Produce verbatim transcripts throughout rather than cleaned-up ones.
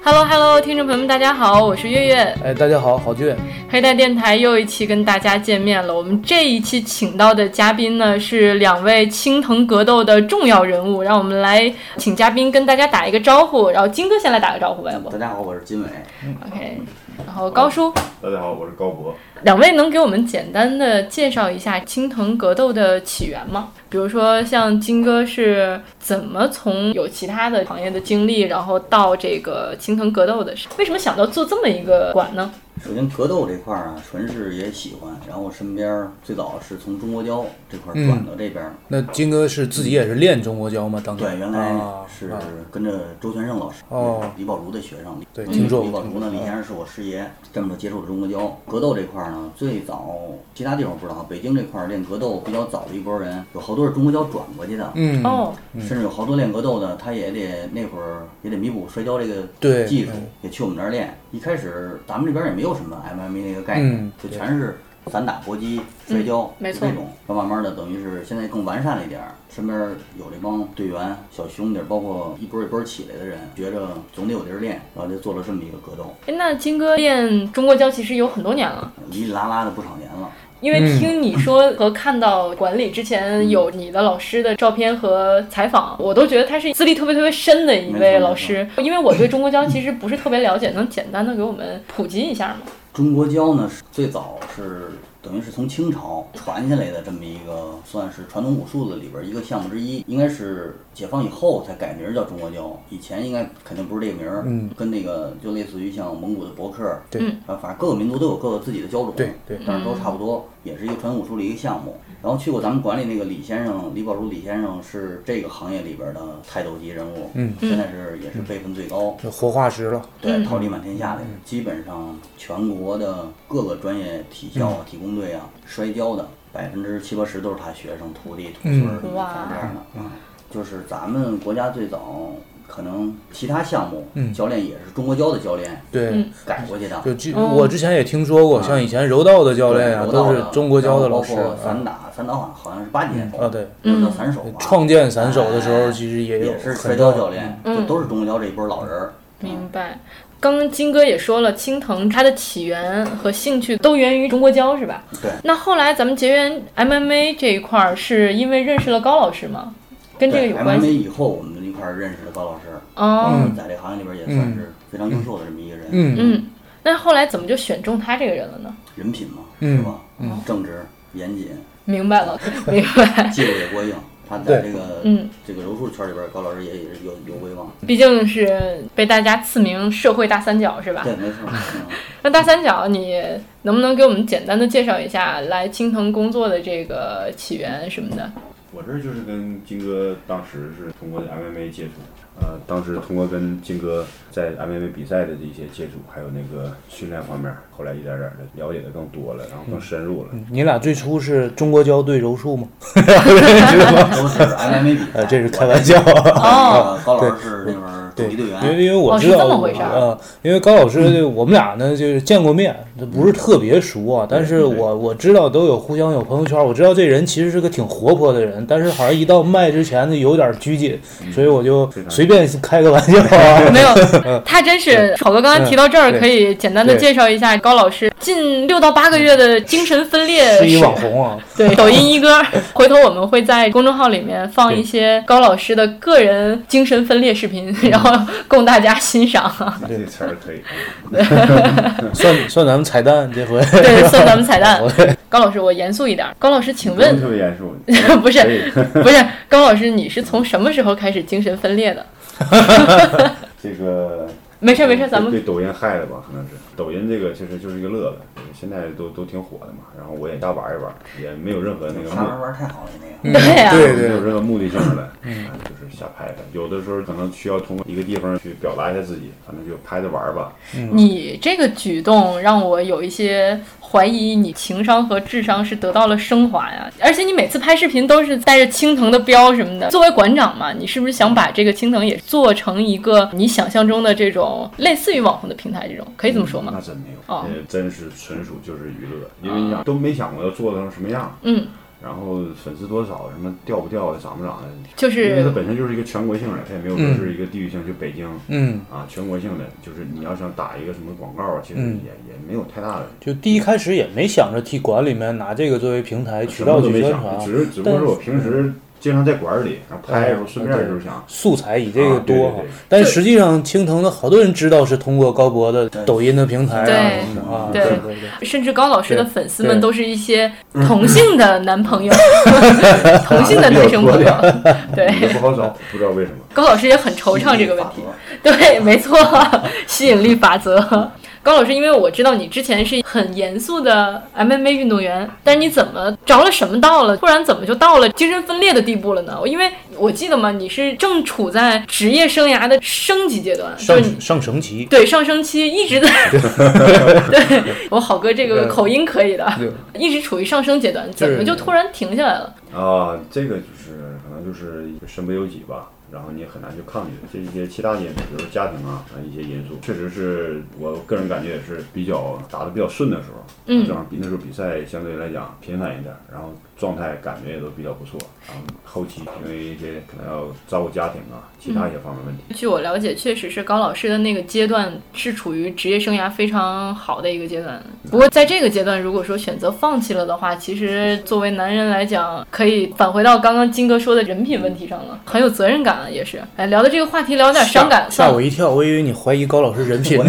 Hello Hello， 听众朋友们，大家好，我是月月。 哎，大家好，郝俊。 黑带电台又一期跟大家见面了。我们这一期请到的嘉宾呢是两位青藤格斗的重要人物，让我们来请嘉宾跟大家打一个招呼。然后金哥先来打个招呼吧，要不？ 大家好，我是金伟。 OK， 然后高叔。 大家好，我是高博。 两位能给我们简单的介绍一下青藤格斗的起源吗？比如说像金哥是怎么从有其他的行业的经历，然后到这个青藤格斗的，为什么想到做这么一个馆呢？ 首先格斗这块儿啊，纯是也喜欢，然后身边最早是从中国跤这块转到这边、嗯。 那金哥是自己也是练中国跤吗？当时对，原来是跟着周全胜老师， 哦、 李宝如的学生。 对，听说李宝如呢，李先生是我师爷，这么着接触了中国跤。格斗这块儿呢，最早其他地方不知道，北京这块儿练格斗比较早的一波人，有好多是中国跤转过去的。 嗯哦， 甚至有好多练格斗的，他也得那会儿也得弥补摔跤这个技术，也去我们这儿练。一开始咱们这边也没有什么 M M A 那个概念， 嗯、 就全是散打、搏击、摔跤， 嗯、没错。 这种，慢慢的等于是现在更完善了一点，身边有这帮队员、小兄弟，包括一波一波起来的人，觉着总得有地儿练，然后就做了这么一个格斗。 哎，那金哥练中国跤其实有很多年了， 哩哩啦啦的不少年了。 因为听你说和看到馆里之前有你的老师的照片和采访，我都觉得他是资历特别特别深的一位老师。因为我对中国跤其实不是特别了解，能简单的给我们普及一下吗？ 中国跤呢，最早是等于是从清朝传下来的这么一个算是传统武术的里边一个项目之一，应该是解放以后才改名叫中国跤，以前应该肯定不是这个名儿， 嗯， 跟那个就类似于像蒙古的博克， 对， 反正各个民族都有各个自己的跤种， 对对， 但是都差不多，也是一个传统武术的一个项目。然后去过咱们馆里那个李先生，李宝如李先生是这个行业里边的泰斗级人物， 嗯， 现在是也是辈分最高， 就活化石了， 对，桃李满天下的，嗯、基本上全国的各个专业体校啊、嗯、体工队啊，摔跤的百分之七八十都是他学生、徒弟、徒孙儿， 哇， 这样的，嗯，就是咱们国家最早。可能其他项目， 嗯， 教练也是中国跤的教练， 对， 改过去的。 就我之前也听说过，像以前柔道的教练啊，都是中国跤的老师。 包括散打，散打好像好像是八几年啊，对， 叫散手。 创建散手的时候，其实也有也是摔跤教练，就都是中国跤这一波老人。 明白。刚刚金哥也说了，青藤它的起源和兴趣都源于中国跤，是吧？ 对。 那后来咱们结缘 M M A 这一块，是因为认识了高老师吗？跟这个有关系。 M M A 以后，我们一块认识了高老师。 哦。 嗯，在这行业里边也算是非常优秀的这么一个人。 嗯嗯。那后来怎么就选中他这个人了呢？ 人品嘛，是吧？ 嗯。 正直、严谨。 明白了，明白。 技术也过硬。他在这个嗯这个柔术圈里边，高老师也也是有有威望。 毕竟是被大家赐名社会大三角，是吧？ 对，没错。嗯、 那大三角，你能不能给我们简单的介绍一下来青藤工作的这个起源什么的？ 我这就是跟金哥当时是通过 M M A 接触，呃，当时通过跟金哥在 M M A 比赛的这些接触，还有那个训练方面，后来一点点的了解的更多了，然后更深入了。 嗯、你俩最初是中国跤对柔术吗？ 知道吗？都是 M M A 比赛， 这是开玩笑。 哦， 高老师是那会儿主力队员， 因为因为我知道， 哦、是这么回事啊、 呃，因为高老师、嗯、我们俩呢就是见过面，不是特别熟啊，但是我我知道都有互相有朋友圈，我知道这人其实是个挺活泼的人。但是好像一到麦之前呢，有点拘谨， 嗯、 所以我就随便开个玩笑啊。 没有，他真是好哥刚刚提到这儿，可以简单的介绍一下高老师近六到八个月的精神分裂。 是一网红啊， 对，抖音一哥。回头我们会在公众号里面放一些高老师的个人精神分裂视频，然后供大家欣赏。 这词儿可以。 算算咱们彩蛋这回。 对，算咱们彩蛋。高老师，我严肃一点。高老师，请问。 特别严肃。 不是不是，高老师，你是从什么时候开始精神分裂的？ 这个没事没事，咱们被抖音害了吧？可能是抖音这个其实就是一个乐子，现在都都挺火的嘛。然后我也瞎玩一玩，也没有任何那个目的。玩玩太好了那个。对呀、啊。 对对， 没有任何目的性的，嗯，就是瞎拍的。有的时候可能需要通过一个地方去表达一下自己，反正就拍着玩吧。 嗯、你这个举动让我有一些怀疑，你情商和智商是得到了升华呀。而且你每次拍视频都是带着青藤的标什么的。作为馆长嘛，你是不是想把这个青藤也做成一个你想象中的这种类似于网红的平台？这种可以这么说吗？ 嗯、那真没有， 哦， 真是纯属就是娱乐，因为你想、哦、都没想过要做成什么样。 嗯。 然后粉丝多少，什么掉不掉的，涨不涨的， 就是因为它本身就是一个全国性的，它也没有说是一个地域性，就北京， 嗯啊，全国性的，就是你要想打一个什么广告啊，其实也、 嗯、 也没有太大的。 就第一开始也没想着替馆里面拿这个作为平台渠道去宣传， 只是只不过是我平时经常在馆里，然后拍的时候顺便就是想、 嗯、素材以这个多哈、 啊， 但实际上青藤的好多人知道是通过高博的抖音的平台啊， 啊， 对对对对， 甚至高老师的粉丝们都是一些同性的男朋友，同性的男生朋友，对， 不好找，不知道为什么。 高老师也很惆怅这个问题，对，没错，吸引力法则。高老师，因为我知道你之前是很严肃的 M M A 运动员，但是你怎么着了什么道了？突然怎么就到了精神分裂的地步了呢？因为我记得嘛，你是正处在职业生涯的升级阶段， 上上升期， 对，上升期一直在。对，我好哥这个口音可以的，一直处于上升阶段，怎么就突然停下来了？ 啊，这个就是可能就是身不由己吧。然后你也很难去抗拒这一些其他的因素，比如说家庭啊啊一些因素，确实是我个人感觉也是比较打得比较顺的时候， 嗯， 正好比那时候比赛相对来讲频繁一点，然后状态感觉也都比较不错。然后后期因为一些可能要照顾家庭啊，其他一些方面问题。 嗯、据我了解，确实是高老师的那个阶段是处于职业生涯非常好的一个阶段。不过在这个阶段，如果说选择放弃了的话，其实作为男人来讲，可以返回到刚刚金哥说的人品问题上了，很有责任感。也是，哎，聊的这个话题聊点伤感， 吓我一跳，我以为你怀疑高老师人品。 没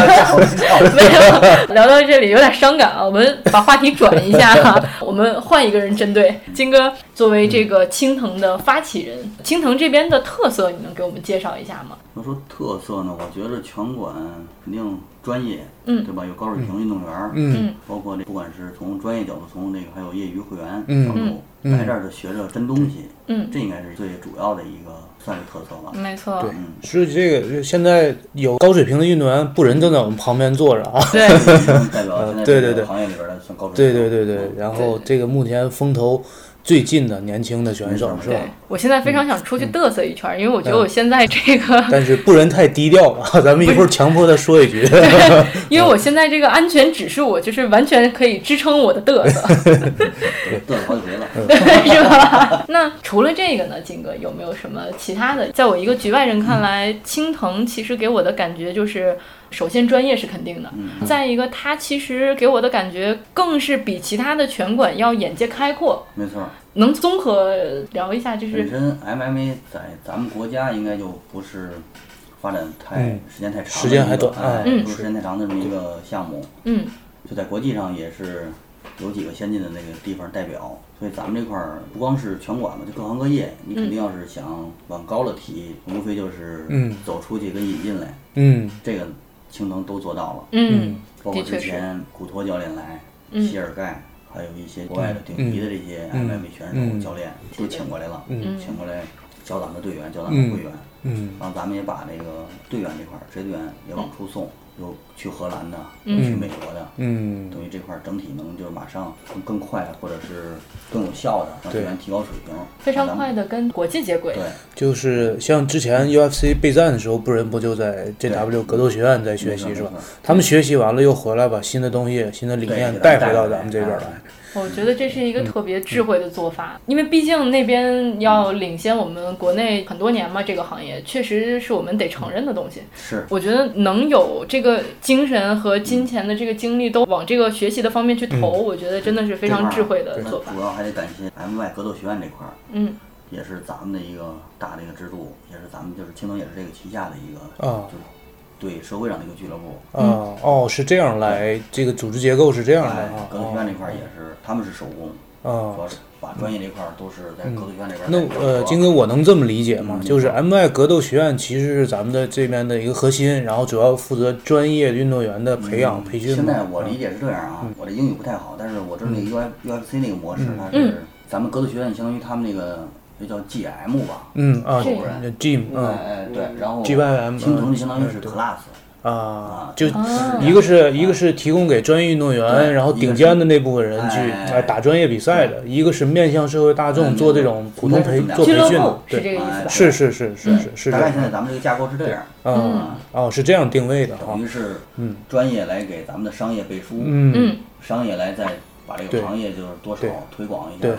有，聊到这里有点伤感啊，我们把话题转一下哈、啊，我们换一个人针对。金哥作为这个青藤的发起人，青藤这边的特色，你能给我们介绍一下吗？ 要说特色呢，我觉得拳馆肯定专业， 嗯， 对吧？有高水平运动员， 嗯， 包括这不管是从专业角度，从那个还有业余会员角度， 嗯、 来这儿就学着真东西， 嗯， 这应该是最主要的一个算是特色吧。 没错， 对，是这个现在有高水平的运动员，不人都在我们旁边坐着啊， 对， 代表现在对对对行业里边的算高水平， 对对对对，然后这个目前风头最近的年轻的选手是吧？ 我现在非常想出去嘚瑟一圈，嗯、因为我觉得我现在这个， 但是不能太低调吧？咱们一会儿强迫他说一句。 因为我现在这个安全指数，就是完全可以支撑我的嘚瑟。 嘚瑟好几回了， 对，是吧？那除了这个呢，金哥有没有什么其他的？在我一个局外人看来，嗯、青藤其实给我的感觉就是。首先专业是肯定的， 嗯、 再一个他其实给我的感觉更是比其他的拳馆要眼界开阔。 没错， 能综合聊一下，就是本身 M M A 在咱们国家应该就不是发展太、嗯、时间太长， 时间还短， 哎，不、嗯、是时间太长的这么一个项目。 嗯， 就在国际上也是有几个先进的那个地方代表，所以咱们这块儿不光是拳馆嘛，就各行各业，你肯定要是想往高了提，无非就是走出去跟引进来。 嗯， 这个。青藤都做到了， 嗯， 包括之前古托教练来，嗯、谢尔盖，还有一些国外的顶级的这些 M M A 选手、 嗯、 教练都请过来了， 嗯、 请过来教咱们的队员，教咱们的会员， 嗯， 然后咱们也把这个队员这块儿，职业队员也往出送，有去荷兰的， 嗯、 去美国的， 嗯， 等于这块儿整体能就是马上更更快，或者是更有效的让队员提高水平， 非常快的跟国际接轨。 对， 就是像之前 U F C 备战的时候，不人不就在 J W 格斗学院在学习是吧？他们学习完了又回来，把新的东西、新的理念带回到咱们这边来。 我觉得这是一个特别智慧的做法，因为毕竟那边要领先我们国内很多年嘛，这个行业确实是我们得承认的东西。 是， 我觉得能有这个精神和金钱的这个精力都往这个学习的方面去投，嗯、我觉得真的是非常智慧的做法。 主要还得感谢 M Y 格斗学院这块儿， 嗯， 也是咱们的一个大的一个支柱，也是咱们就是青藤也是这个旗下的一个啊， 就是对社会上的一个俱乐部。 啊、嗯、哦，是这样来，这个组织结构是这样的啊。 格斗学院这块儿也是，他们是手工。 啊， 主要是把专业这块儿都是在格斗学院这边。 那呃，金哥，我能这么理解吗？就是 M Y 格斗学院其实是咱们的这边的一个核心，然后主要负责专业运动员的培养、 嗯、 培训。 现在我理解是这样啊，嗯、我这英语不太好，但是我知道那个 U F U F C 那个模式，它是咱们格斗学院相当于他们那个就叫 G M 吧。 嗯啊 ，G M 啊， 哎对，然后 G Y M 青藤就相当于是 class。 啊，就一个是一个是提供给专业运动员，然后顶尖的那部分人去来打专业比赛的，一个是面向社会大众做这种普通培做培训的，对，是是是是是是。 大概现在咱们这个架构是这样， 嗯哦是这样定位的， 等于是嗯专业来给咱们的商业背书， 嗯， 商业来再把这个行业就是多少推广一下。 对，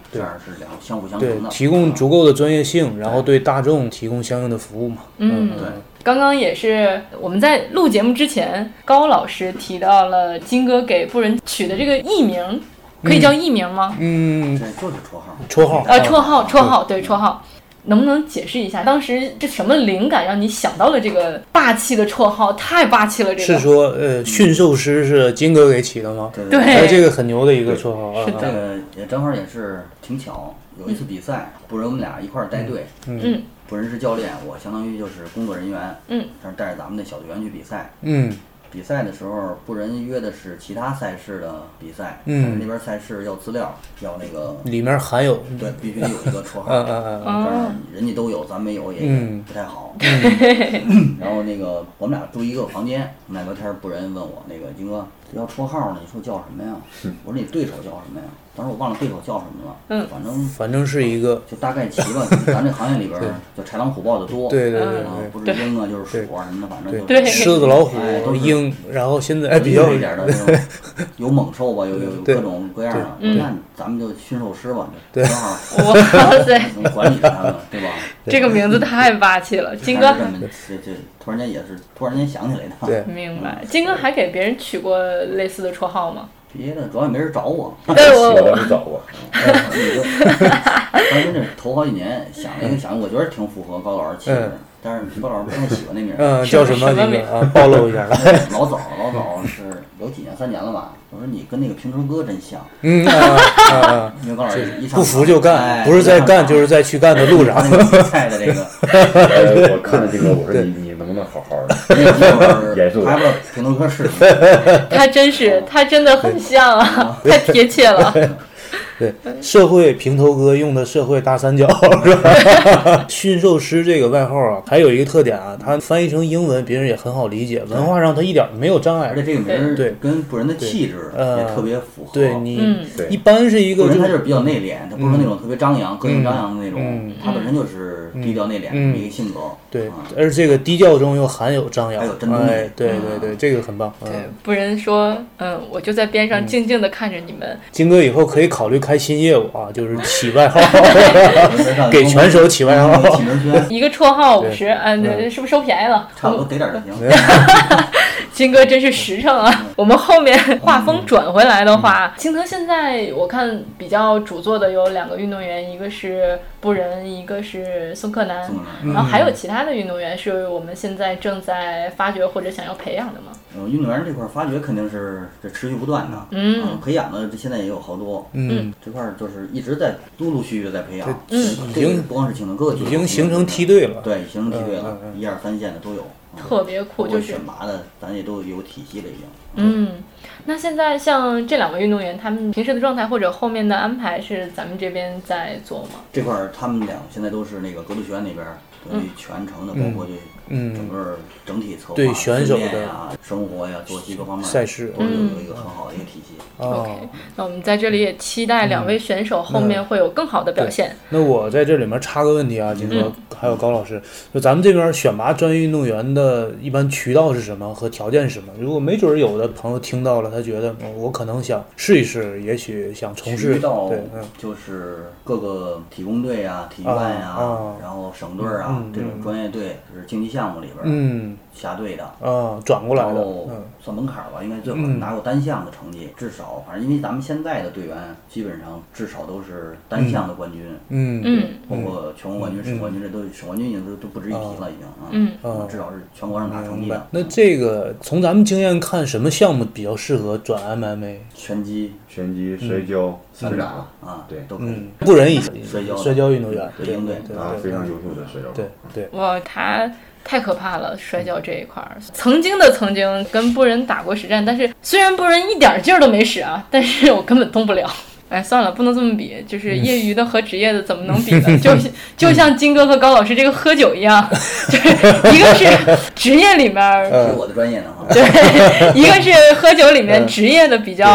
这样是两相辅相对成的， 提供足够的专业性，然后对大众提供相应的服务嘛。 嗯， 对。 刚刚也是我们在录节目之前，高老师提到了金哥给布仁取的这个艺名，可以叫艺名吗？ 嗯， 对，就是绰号。 绰号。 呃，绰号，绰号，对，绰号。能不能解释一下，当时这什么灵感让你想到了这个霸气的绰号？太霸气了！这个是说，呃，驯兽师是金哥给起的吗？ 对对， 哎，这个很牛的一个绰号啊。 是的， 这个也正好也是挺巧，有一次比赛，布仁我们俩一块儿带队， 嗯， 布仁是教练，我相当于就是工作人员， 嗯， 但是带着咱们的小队员去比赛， 嗯。 比赛的时候，布仁约的是其他赛事的比赛， 嗯， 但是那边赛事要资料，要那个里面含有， 对，必须得有一个绰号， 嗯嗯嗯，这样人家都有，咱没有也不太好。 嗯、 然后那个我们俩住一个房间，我们俩聊天，布仁问我那个金哥要绰号呢，你说叫什么呀？我说你对手叫什么呀？当时我忘了对手叫什么了， 嗯， 反正反正是一个， 就大概齐吧。咱这行业里边就豺狼虎豹的多， 对对对对， 不是鹰啊就是鼠啊什么的，反正对狮子老虎、 哎、 鹰，然后现在哎比较一点的那种，有猛兽吧，有有各种各样的。那咱们就驯兽师吧， 对， 正好哇塞， 能管理他们，对吧？ 这个名字太霸气了，金哥。 这这突然间也是突然间想起来的。 对， 明白。金哥还给别人取过类似的绰号吗？ 别的主要也没人找我， 对我我是找过。 当时那头好几年想了一个想，我觉得挺符合高老师气质，但是高老师不太喜欢那名。 嗯，叫什么名字啊？暴露一下来。 老早老早是有几年三年了吧？我说你跟那个平头哥真像。 嗯啊啊！ 因为高老师一不服就干，不是在干就是在去干的路上。 比赛的这个， 我看着这个，我说你你能不能好好的？严肃。 还不知道平头哥是。 他真是，他真的很像啊，太贴切了。 对，社会平头哥用的社会大三角是吧？驯兽师这个外号啊，还有一个特点啊，它翻译成英文别人也很好理解，文化上它一点没有障碍。 而且这个名对跟布仁的气质也特别符合。 对你、 嗯、 一般是一个， 布仁他就是比较内敛，他不是那种特别张扬、个性张扬的那种， 嗯、 他本身就是低调内敛的一个性格。 对，而这个低调中又含有张扬， 还有真东西。 哎，对对对，这个很棒。 对，布仁说，嗯，我就在边上静静的看着你们。 金哥以后可以考虑开新业务啊，就是起外号，给拳手起外号， 一个绰号五十，嗯，是不是收便宜了？ 差不多给点就行。 金哥真是实诚啊！我们后面画风转回来的话，青藤现在我看比较主做的有两个运动员，一个是布仁，一个是宋克南，然后还有其他的运动员是我们现在正在发掘或者想要培养的吗？ 嗯，运动员这块发掘肯定是这持续不断的， 嗯， 嗯培养的这现在也有好多， 嗯， 这块就是一直在陆陆续续的在培养， 嗯，已经不光是青藤各个已经形成梯队了， 对，形成梯队了，一二三线的都有。 特别酷，就是选拔的，咱也都有体系了已经。 嗯，那现在像这两位运动员，他们平时的状态或者后面的安排是咱们这边在做吗？ 这块儿他们俩现在都是那个格斗学院那边对全程的，包括对整个整体策划、 对选手的呀、生活呀、作息各方面赛事都有有一个很好的一个体系。 OK， 那我们在这里也期待两位选手后面会有更好的表现。 那我在这里面插个问题啊，金哥还有高老师，就咱们这边选拔专业运动员的一般渠道是什么和条件是什么？如果没准有的朋友听到了，他觉得我可能想试一试，也许想从事， 渠道对，嗯， 就是各个体工队啊、体院呀，然后省队啊这种专业队，就是竞技项目里边，嗯，下队的啊，转过来的， 嗯，算门槛吧，应该最好拿过单项的成绩，至少反正因为咱们现在的队员基本上至少都是单项的冠军， 嗯嗯， 包括全国冠军、省冠军，这都省冠军已经都都不值一提了，已经啊， 嗯， 至少是全国上拿成绩的。 那这个从咱们经验看，什么项目比较适合转 M M A？ 拳击、 拳击、摔跤、 散打啊， 对， 都可以。 不仁以摔跤摔跤运动员， 对对对， 啊，非常优秀的摔跤， 对对。 哇，他太可怕了，摔跤这一块儿，曾经的曾经跟布仁打过实战，但是虽然布仁一点劲儿都没使啊，但是我根本动不了。哎，算了，不能这么比，就是业余的和职业的怎么能比呢？就就像金哥和高老师这个喝酒一样，就是一个是职业里面是我的专业的哈， 对，一个是喝酒里面职业的比较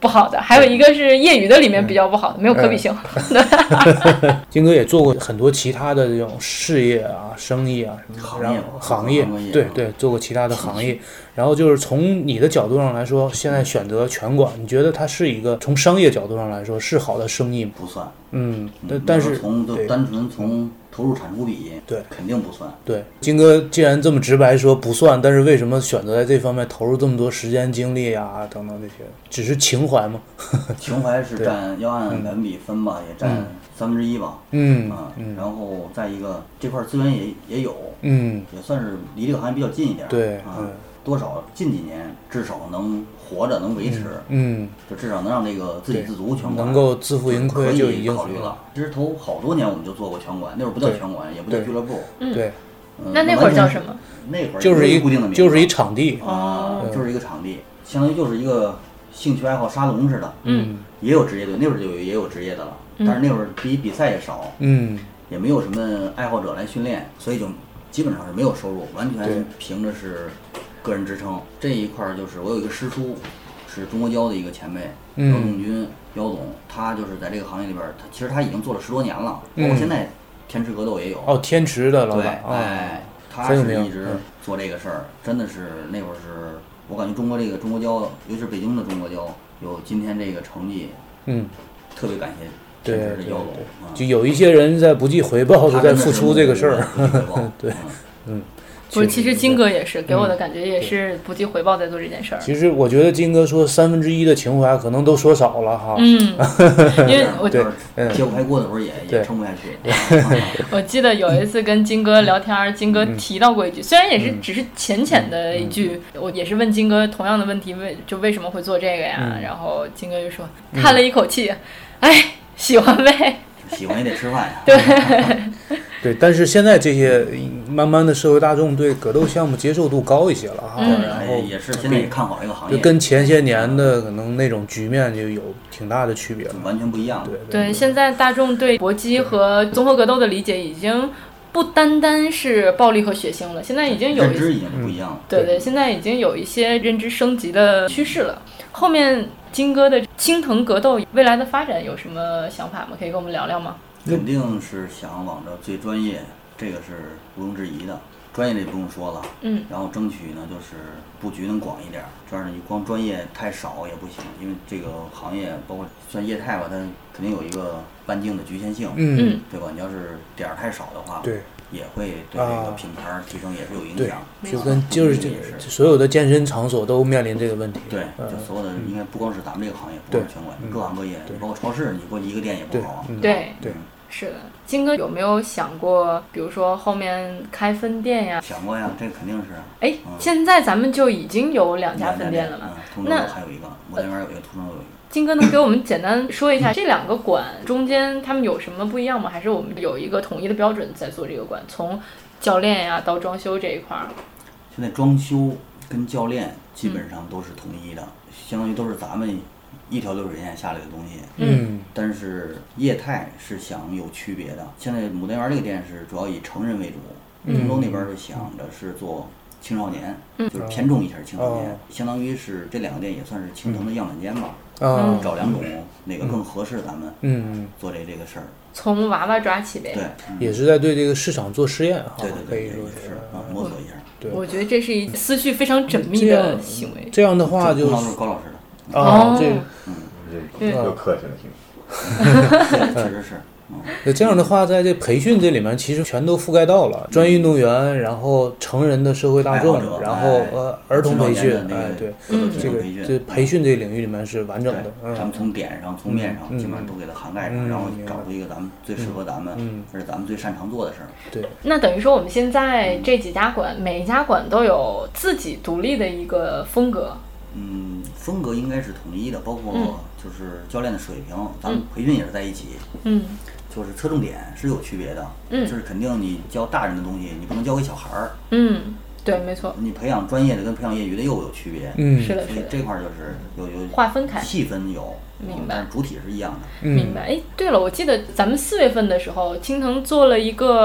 不好的，还有一个是业余的里面比较不好的，没有可比性。 金哥也做过很多其他的这种事业啊、生意啊什么的，然后行业，对对，做过其他的行业。然后就是从你的角度上来说，现在选择拳馆，你觉得它是一个从商业角度上来说是好的生意吗？ 不算。 嗯，但但是从就单纯从投入产出比， 对， 肯定不算。 对，金哥既然这么直白说不算，但是为什么选择在这方面投入这么多时间、精力啊等等这些？只是情怀吗？ 情怀是占，要按百分比分吧，也占三分之一吧。 嗯啊，然后再一个这块资源也也有， 嗯， 也算是离这个行业比较近一点。 对， 啊，多少近几年至少能活着，能维持。 嗯， 就至少能让这个自给自足拳馆能够自负盈亏就已经考虑了。其实头好多年我们就做过拳馆，那会儿不叫拳馆，也不叫俱乐部。 对。 那那会儿叫什么？ 那会儿就是一固定的名字， 就是一场地啊，就是一个场地，相当于就是一个兴趣爱好沙龙似的。 嗯， 也有职业队，那会儿就有也有职业的了，但是那会儿比比赛也少， 嗯， 也没有什么爱好者来训练，所以就基本上是没有收入，完全凭着是个人支撑。这一块儿就是我有一个师叔，是中国交的一个前辈，姚仲军，姚总，他就是在这个行业里边，他其实他已经做了十多年了，包括现在天池格斗也有。 哦，天池的老板， 对，哎，他是一直做这个事儿，真的是那会儿是我感觉中国这个中国交，尤其是北京的中国交，有今天这个成绩， 嗯， 特别感谢天池的姚总。 就有一些人在不计回报的在付出这个事儿，对，嗯。 不是，其实金哥也是给我的感觉也是不计回报在做这件事儿。 其实我觉得金哥说三分之一的情怀可能都说少了哈。 嗯，因为我对揭不开锅的时候也也撑不下去。 我记得有一次跟金哥聊天，金哥提到过一句，虽然也是只是浅浅的一句，我也是问金哥同样的问题，为就为什么会做这个呀？然后金哥就说叹了一口气，哎，喜欢呗。 喜欢也得吃饭呀。 对。 对，但是现在这些慢慢的社会大众对格斗项目接受度高一些了哈， 嗯、 然后也是现在也看好这个行业， 就跟前些年的可能那种局面就有挺大的区别了， 完全不一样。 对对, 对，现在大众对搏击和综合格斗的理解已经不单单是暴力和血腥了，现在已经有认知已经不一样了。 对 对, 对，现在已经有一些认知升级的趋势了。后面金哥的青藤格斗未来的发展有什么想法吗？可以跟我们聊聊吗？ 肯定是想往着最专业，这个是毋庸置疑的。专业这不用说了， 嗯， 然后争取呢就是布局能广一点，这样你光专业太少也不行，因为这个行业包括算业态吧，它肯定有一个半径的局限性， 嗯， 对吧？你要是点儿太少的话， 对， 也会对这个品牌提升也是有影响。 就跟就是这所有的健身场所都面临这个问题。 对，就所有的应该不光是咱们这个行业，不光是拳馆，各行各业，包括超市，你过一个店也不好。 对对。 是的，金哥有没有想过，比如说后面开分店呀？ 想过呀，这肯定是。 哎、嗯，现在咱们就已经有两家分店了嘛？ 嗯，那还有一个，牡丹园有一个，途中有一个。 金哥能给我们简单说一下这两个馆中间他们有什么不一样吗？还是我们有一个统一的标准在做这个馆？从教练呀到装修这一块儿。 现在装修跟教练基本上都是统一的，嗯、相当于都是咱们。一条流水线下来的东西， 嗯， 但是业态是想有区别的。现在牡丹园这个店是主要以成人为主，通州那边是想着是做青少年， 嗯、 就是偏重一下青少年， 哦、 相当于是这两个店也算是青藤的样板间吧， 嗯、 找两种哪个更合适咱们， 嗯， 做这这个事儿， 从娃娃抓起呗， 对、 嗯，也是在对这个市场做实验哈， 对对对， 可以说是啊，摸索一下。 对， 我觉得这是一思绪非常缜密的行为。 这样的话就是高老师的啊，这嗯。 又客气了， 挺。确实是。 那这样的话，在这培训这里面，其实全都覆盖到了专业运动员，然后成人的社会大众，然后呃儿童培训，哎，对，这个这培训这个领域里面是完整的。 咱们从点上、从面上，基本上都给它涵盖上，然后找出一个咱们最适合咱们，而且咱们最擅长做的事儿。 对。 那等于说，我们现在这几家馆，每一家馆都有自己独立的一个风格。 嗯，风格应该是统一的，包括就是教练的水平，咱们培训也是在一起。 嗯， 就是侧重点是有区别的。 嗯， 就是肯定你教大人的东西，你不能教给小孩儿。 嗯，对，没错。 你培养专业的跟培养业余的又有区别。 嗯， 是的， 所以这块就是有有划分开， 细分有， 明白， 但是主体是一样的。 明白。哎，对了，我记得咱们四月份的时候，青藤做了一个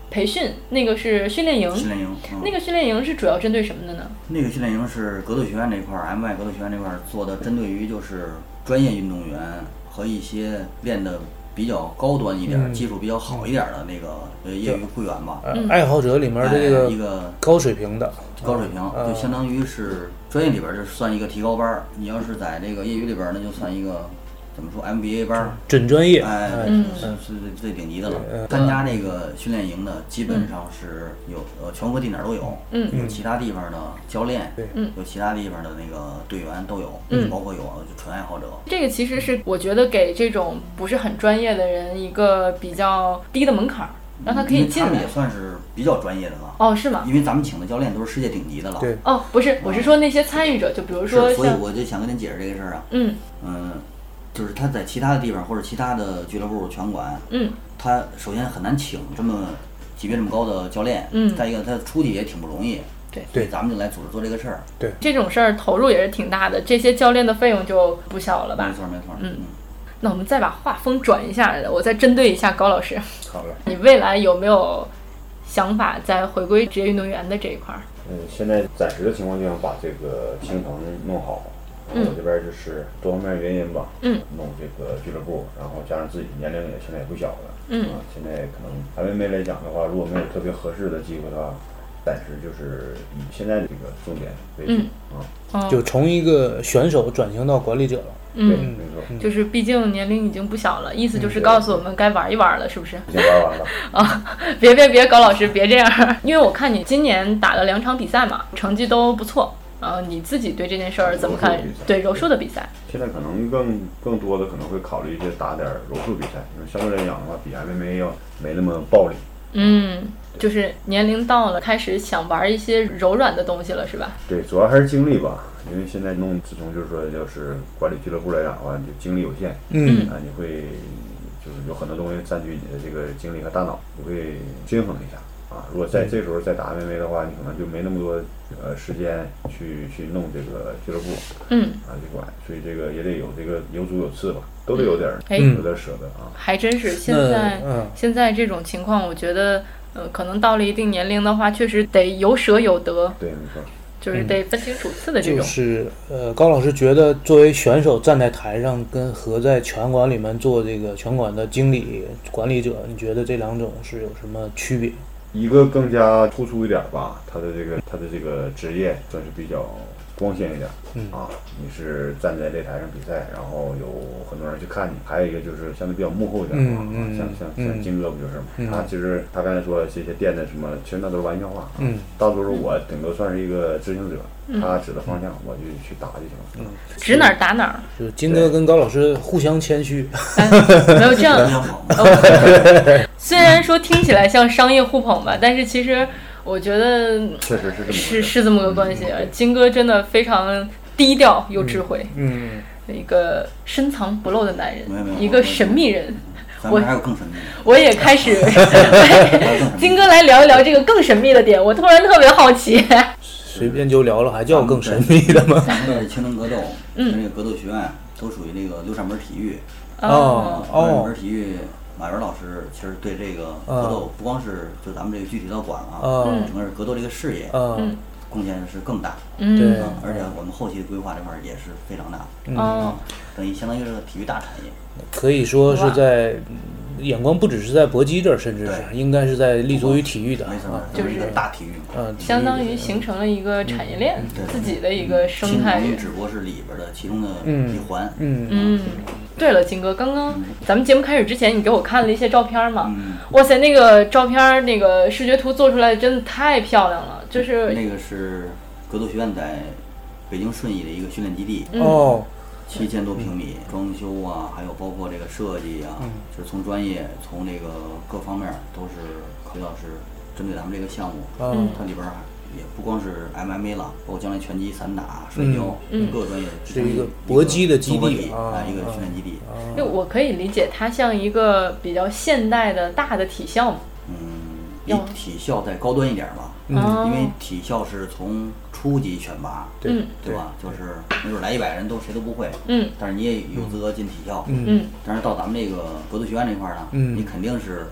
培训，那个是训练营。 训练营，嗯、 那个训练营是主要针对什么的呢？ 那个训练营是格斗学院这块儿 ，M Y 格斗学院这块儿做的，针对于就是专业运动员和一些练的比较高端一点、嗯、技术比较好一点的那个呃业余会员吧。 嗯、爱好者里面的这个一个高水平的。 高水平， 嗯、 就相当于是专业里边儿就算一个提高班儿，你要是在这个业余里边儿，那就算一个。怎么说 M B A 班准专业， 哎， 嗯， 是是最顶级的了。参加这个训练营的基本上是有呃全国各地哪儿都有， 嗯， 有其他地方的教练， 嗯， 有其他地方的那个队员都有， 嗯， 包括有纯爱好者。 这个其实是我觉得给这种不是很专业的人一个比较低的门槛，让他可以进来。 他们也算是比较专业的了。 哦，是吗？ 因为咱们请的教练都是世界顶级的了。 对。 哦，不是，我是说那些参与者，就比如说像， 所以我就想跟您解释这个事儿啊。 嗯嗯。就是他在其他的地方或者其他的俱乐部拳馆， 嗯， 他首先很难请这么级别这么高的教练， 嗯， 再一个他出去也挺不容易， 对， 对，咱们就来组织做这个事儿， 对， 这种事儿投入也是挺大的，这些教练的费用就不小了吧？ 没错没错， 嗯，那我们再把画风转一下，我再针对一下高老师， 好了， 你未来有没有想法再回归职业运动员的这一块儿？ 嗯，现在暂时的情况就想把这个平衡弄好。我这边就是多方面原因吧， 嗯， 弄这个俱乐部，然后加上自己年龄也现在也不小了， 嗯， 啊，现在可能 M M A 来讲的话，如果没有特别合适的机会的话，暂时就是以现在的这个重点为主， 嗯、 啊， 就从一个选手转型到管理者了， 嗯， 对，没错， 就是毕竟年龄已经不小了，意思就是告诉我们该玩一玩了，是不是？ 已经玩完了啊！别别别，高老师别这样，因为我看你今年打了两场比赛嘛，成绩都不错。呃，你自己对这件事儿怎么看？对柔术的比赛， 现在可能更更多的可能会考虑一些打点柔术比赛，因为相对来讲的话，比 M M A 要没那么暴力。 嗯，就是年龄到了，开始想玩一些柔软的东西了，是吧？ 对，主要还是精力吧，因为现在弄自从就是说，要是管理俱乐部来讲的话，你就精力有限， 嗯啊，你会就是有很多东西占据你的这个精力和大脑，你会均衡一下。啊，如果在这时候再打 M M A 的话，你可能就没那么多呃时间去去弄这个俱乐部， 嗯， 啊这块，所以这个也得有这个有主有次吧，都得有点儿， 嗯、 有点舍得啊。 还真是，现在、 嗯、 现在这种情况，我觉得呃，可能到了一定年龄的话，确实得有舍有得。 对，没错。 就是得分清主次的这种。 就是呃，高老师觉得作为选手站在台上，跟和在拳馆里面做这个拳馆的经理管理者，你觉得这两种是有什么区别？ 一个更加突出一点吧，他的这个他的这个职业算是比较光鲜一点， 嗯啊，你是站在擂台上比赛，然后有很多人去看你。还有一个就是相对比较幕后一点嘛， 嗯嗯、 啊，像像像金哥不就是嘛？ 嗯、 他其实他刚才说这些店的什么，其实那都是玩笑话， 嗯， 到时候我顶多算是一个执行者，嗯、他指的方向我就去打就行了， 嗯， 指哪儿打哪儿。 就金哥跟高老师互相谦虚， 哎、没有这样。虽然说听起来像商业互捧吧，但是其实。我觉得确实是这么是是这么个关系。嗯、金哥真的非常低调又智慧， 嗯， 嗯一个深藏不露的男人， 嗯、 一个神秘人。 我还有更神秘的。 我也开始，金哥来聊一聊这个更神秘的点，我突然特别好奇。 随便就聊了，还叫更神秘的吗？ 咱们的青城格斗，嗯，这个格斗学院都属于这个六扇门体育。 哦哦，六扇门体育。马元老师其实对这个格斗不光是就咱们这个具体的馆啊， 嗯、 整个格斗这个事业， 嗯， 贡献是更大， 嗯， 对， 而且我们后期的规划这块也是非常大， 嗯， 啊、 等于相当于是个体育大产业， 可以说是在眼光不只是在搏击这儿，甚至是应该是在立足于体育的， 没错， 就是一个大体育， 嗯， 相当于形成了一个产业链， 嗯、 自己的一个生态链， 只不过是里边的其中的一环， 嗯嗯。对了，金哥，刚刚咱们节目开始之前，你给我看了一些照片嘛？ 嗯、 哇塞，那个照片那个视觉图做出来真的太漂亮了，就是那个是格斗学院在北京顺义的一个训练基地， 哦， 七千多平米，装修啊，还有包括这个设计啊， 嗯、 就是从专业从这个各方面都是考虑到是针对咱们这个项目， 嗯、 它里边也不光是 M M A 了，包括将来拳击、散打、摔跤， 嗯、 各个专业是一个搏击的基地啊，一个训练基地。 就我可以理解，它像一个比较现代的大的体校嘛。 嗯，比体校再高端一点吧。 嗯， 因为体校是从初级选拔， 对对吧？就是没准来一百人都谁都不会， 嗯， 但是你也有资格进体校， 嗯， 但是到咱们这个格斗学院这块呢， 嗯， 你肯定是。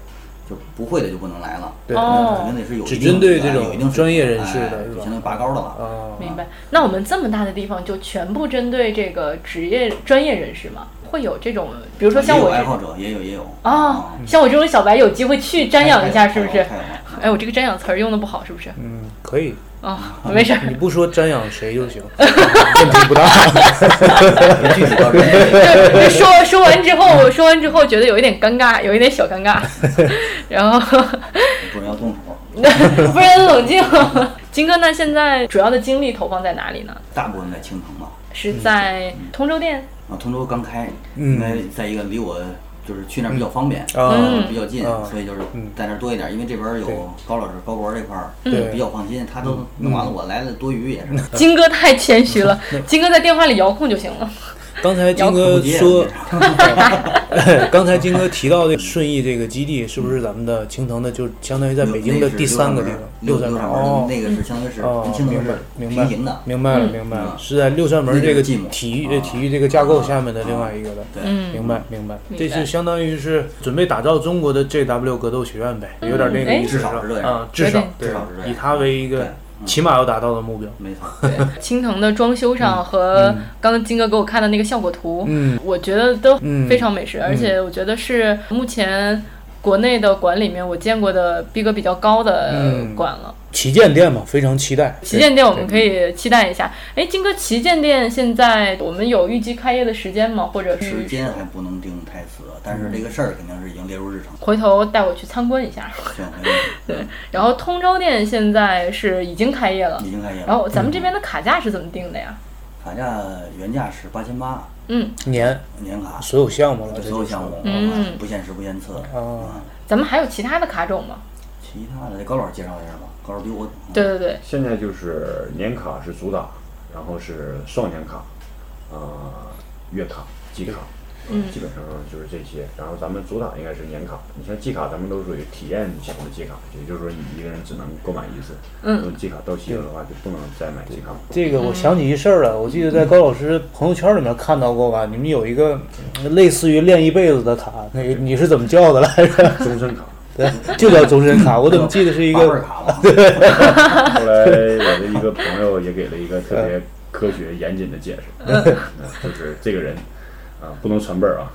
就不会的就不能来了。 对， 哦肯定得是有只针对这有一定种专业人士的， 哎、就相当于拔高的了。 啊， 明白。那我们这么大的地方，就全部针对这个职业专业人士吗？会有这种，比如说像我也有爱好者，也有也有啊、哦嗯， 像我这种小白有机会去瞻仰一下，是不是？ 太哎，我这个瞻仰词儿用的不好，是不是？ 嗯，可以。 哦，没事。 你不说瞻仰谁就行，问题不大。 具体到这就说说完之后，说完之后觉得有一点尴尬，有一点小尴尬，然后不然要动手， 不然冷静。金哥，那现在主要的精力投放在哪里呢？ 大部分在青藤吧。 是在通州店。 啊，通州刚开， 嗯应该在一个离我就是去那儿比较方便， 嗯比较近， 嗯所以就是在那儿多一点，因为这边有高老师高博这块儿对比较放心，他都弄完了，我来了多余也是。 金哥太谦虚了，金哥在电话里遥控就行了。 刚才金哥说，刚才金哥提到的顺义这个基地，是不是咱们的青藤的，就相当于在北京的第三个地方？ 六扇门哦，那个是相当于是跟青藤是平行的。 明白了，明白了，是在六扇门这个体育体育这个架构下面的另外一个的。 对， 明白明白。这是相当于是准备打造中国的 J W 格斗学院呗，有点那个意思是吧？ 啊，至少至少是以它为一个。起码要达到的目标， 没错。 对，青藤的装修上和刚刚金哥给我看的那个效果图， 嗯， 我觉得都非常美式， 嗯、 而且我觉得是目前国内的馆里面我见过的逼格比较高的馆了。 嗯、旗舰店嘛，非常期待。 旗舰店我们可以期待一下。哎，金哥，旗舰店现在我们有预计开业的时间吗？或者是时间还不能定太死，但是这个事儿肯定是已经列入日程。 回头带我去参观一下。 行， 对。然后通州店现在是已经开业了， 已经开业了。 然后咱们这边的卡价是怎么定的呀？ 卡价原价是八千八。 嗯。 年年卡。 所有项目了， 所有项目， 嗯， 不限时不限次。 啊。 咱们还有其他的卡种吗？ 其他的，高老师介绍一下吧。高老师比我懂。 对对对。 现在就是年卡是主打，然后是双年卡，呃，月卡、季卡。 嗯， 基本上就是这些。然后咱们主打应该是年卡，你像季卡，咱们都属于体验型的季卡，也就是说你一个人只能购买一次。 嗯， 季卡到期了的话，就不能再买季卡。 这个我想起一事儿了，我记得在高老师朋友圈里面看到过吧？你们有一个类似于练一辈子的卡，那个你是怎么叫的来着？ 终身卡。 对，就叫终身卡。我怎么记得是一个？ 对。 后来我的一个朋友也给了一个特别科学严谨的解释，嗯、就是这个人。啊，不能传辈儿啊！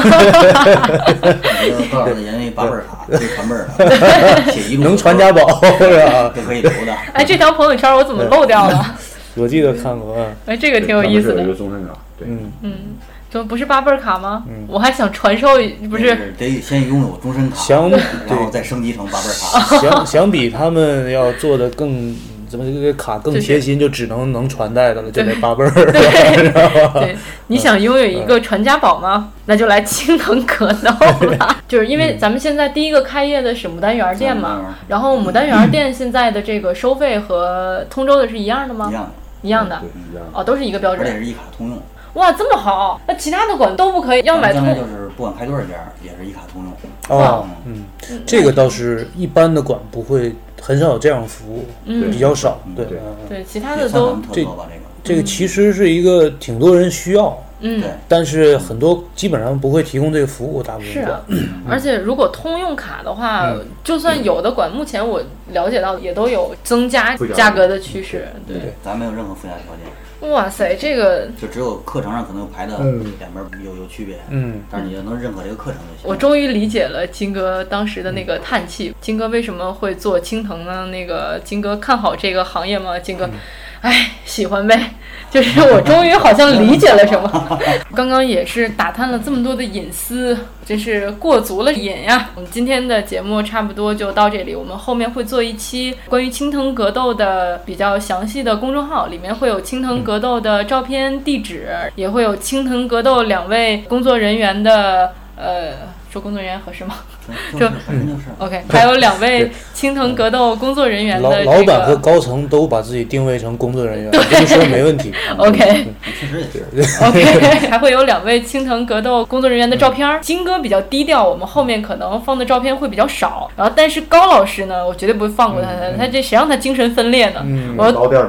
高老师研究八辈儿卡，可以传辈儿的，写遗嘱能传家宝是吧？ 都可以留的。 哎，这条朋友圈我怎么漏掉了？ 我记得看过。 哎，这个挺有意思的。 有一个终身卡，对， 嗯嗯，这不是八辈儿卡吗？ 嗯， 我还想传授，不是得先拥有终身卡， 想然后再升级成八辈儿卡。 想想比他们要做的更。怎么这个卡更贴心，就只能能传代的了，就得八辈儿。 对，对，你想拥有一个传家宝吗？那就来青藤格斗吧。就是因为咱们现在第一个开业的是牡丹园店嘛，然后牡丹园店现在的这个收费和通州的是一样的吗？ 一样的， 一样的，哦，都是一个标准， 而且是一卡通用。 哇，这么好！那其他的馆都不可以，要买通。 将来就是不管开多少家，也是一卡通用。 哦，嗯，这个倒是一般的馆不会。很少有这样服务， 嗯， 比较少，对对对，其他的都这这个其实是一个挺多人需要， 嗯， 但是很多基本上不会提供这个服务，大部分是啊，而且如果通用卡的话，就算有的馆，目前我了解到也都有增加价格的趋势，对， 咱没有任何附加条件。 哇塞，这个就只有课程上可能排的两边有有区别， 嗯， 但是你要能认可这个课程就行。 我终于理解了金哥当时的那个叹气。金哥为什么会做青藤呢？那个金哥看好这个行业吗？金哥，哎，喜欢呗。就是我终于好像理解了什么。刚刚也是打探了这么多的隐私，真是过足了瘾呀。我们今天的节目差不多就到这里，我们后面会做一期关于青藤格斗的比较详细的公众号，里面会有青藤格斗的照片、地址，也会有青藤格斗两位工作人员的呃。说工作人员合适吗？ 就 OK， 还有两位青藤格斗工作人员的、这个、 老老板和高层都把自己定位成工作人员，这么说没问题。 OK， 确实也是。 OK， 还会有两位青藤格斗工作人员的照片。金哥比较低调，我们后面可能放的照片会比较少。然后，但是高老师呢，我绝对不会放过他，嗯、他这谁让他精神分裂呢？ 嗯、 我高调点呗。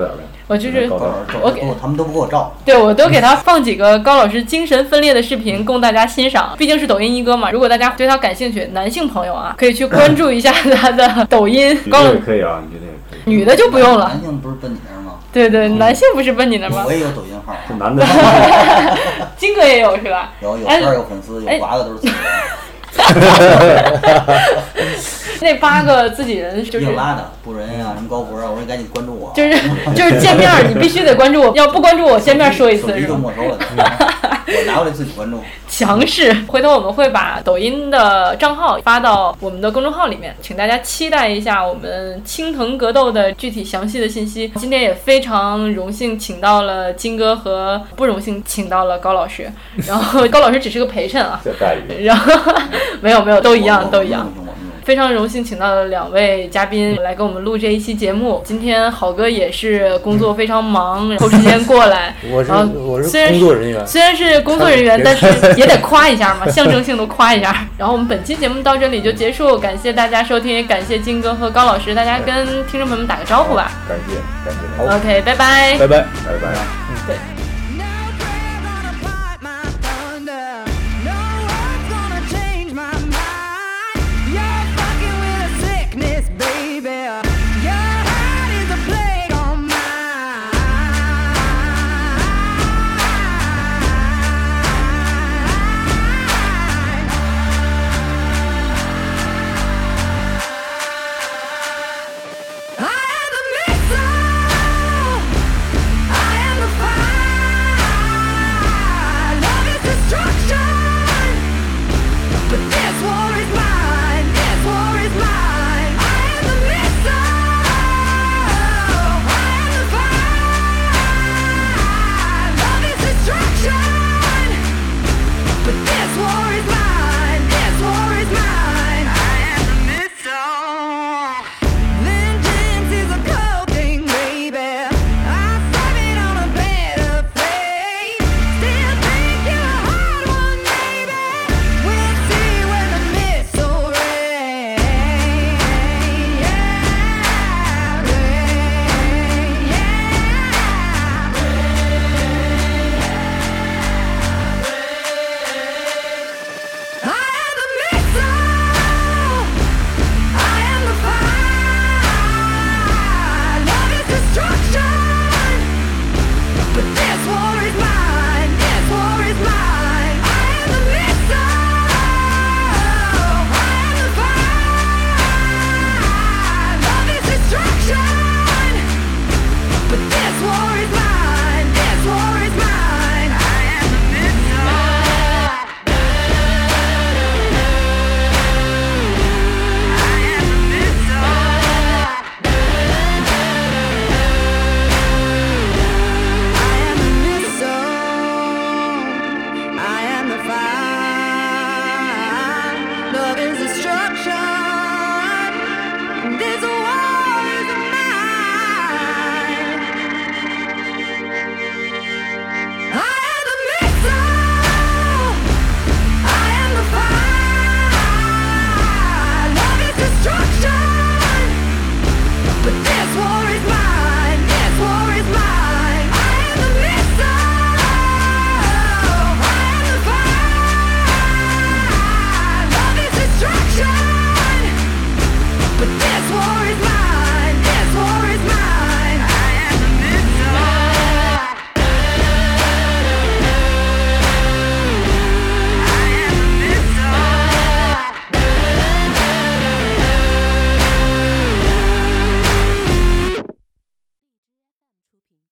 我就是我给他们都不给我照， 对我都给他放几个高老师精神分裂的视频供大家欣赏。毕竟是抖音一哥嘛，如果大家对他感兴趣，男性朋友啊，可以去关注一下他的抖音。高也可以啊，你觉得也可以。 女的就不用了。 男性不是奔你那儿吗？ 对对，男性不是奔你那儿吗？ 我也有抖音号， 是男的。 金哥也有是吧？ 有有二有粉丝，有八个都是自己人。 那八个自己人就是硬拉的，布人啊，什么高博啊，我说你赶紧关注我。 就是就是见面你必须得关注我，要不关注我见面说一次。 手机就没收了，我拿过来自己关注。 强势。回头我们会把抖音的账号发到我们的公众号里面，请大家期待一下我们青藤格斗的具体详细的信息。今天也非常荣幸请到了金哥和不荣幸请到了高老师，然后高老师只是个陪衬啊，然后没有没有都一样都一样。非常荣幸请到了两位嘉宾来给我们录这一期节目。今天好哥也是工作非常忙，抽时间过来。 我是我是工作人员， 虽然是工作人员，但是也得夸一下嘛，象征性的夸一下。然后我们本期节目到这里就结束，感谢大家收听，也感谢金哥和高老师，大家跟听众朋友们打个招呼吧。 感谢感谢。 OK， 拜拜， 拜拜拜拜。 对。